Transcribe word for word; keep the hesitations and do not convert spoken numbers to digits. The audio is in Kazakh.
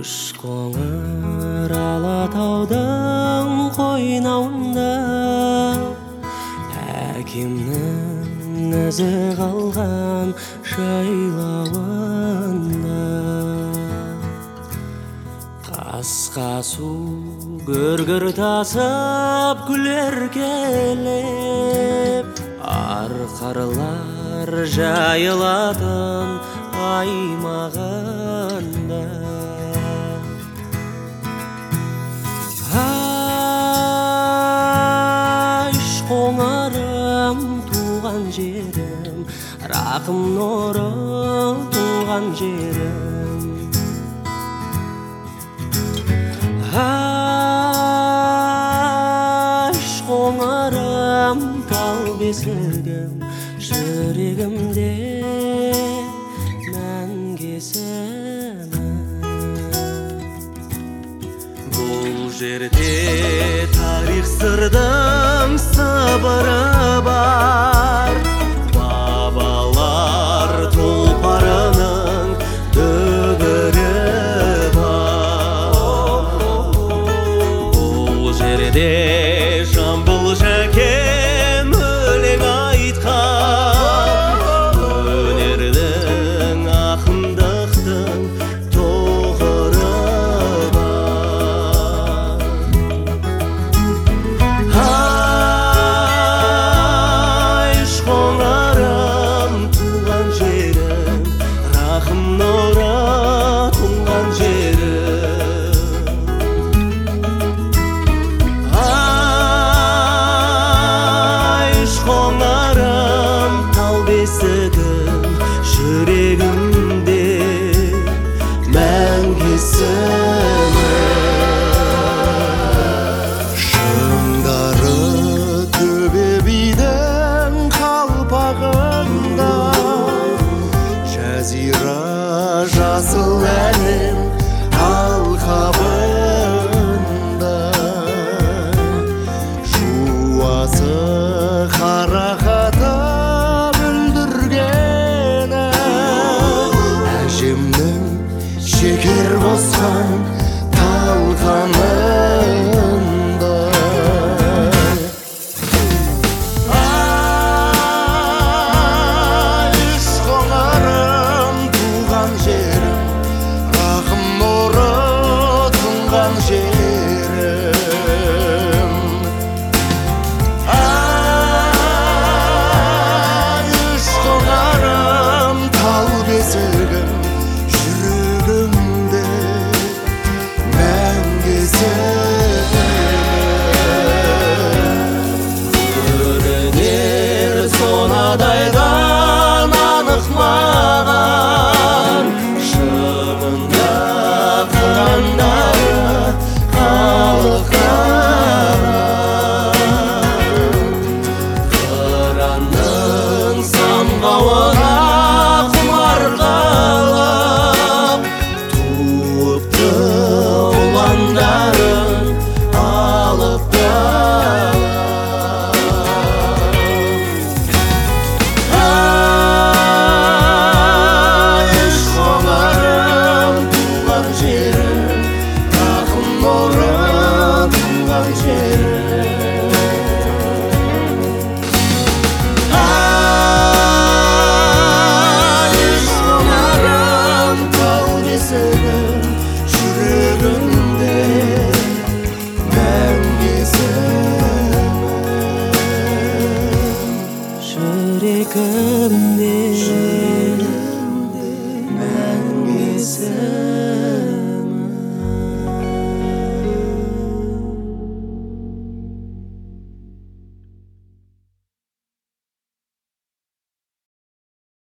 қоңыр алатаудың қойнауында әкемнің ізі қалған жайлауында қасқа су гүргір тасып күлер келіп арқарлар жайылатын аймағында айш қоңырым туған жерім рақым нұры туған жерім айш қоңырым тал бесігім жүрегімде бұл жерде тарих сырдың сыбыры бар бабалар тұлпарының дүбірі бар бұл жерде жамбыл жәкем өлең айтқан өнердің ақындықтың тоғыры бар айш қоңырым туған жерім рақым нұры тұнған жерім айш қоңырым тал бесігім жүрегімде мәңгесің шыңдары төбе бидің қалпағында жазира жасыл әлем алқабында жуасы қарақаты бүлдіргені әжемнің шекер қосқан талқанында айш қоңырым туған жерім рақым нұры тұнған жерім айш қоңырым тал бесігім жүрегімде көрінер сонадайдан анық маған шыңында қырандары қалықтаған қыранның самғауына құмар қалып туыпты ұландарын алып айш қоңырым туған жерім рақым нұры туған жерім айш қоңырым тал бесігім жүрегімде жүрегім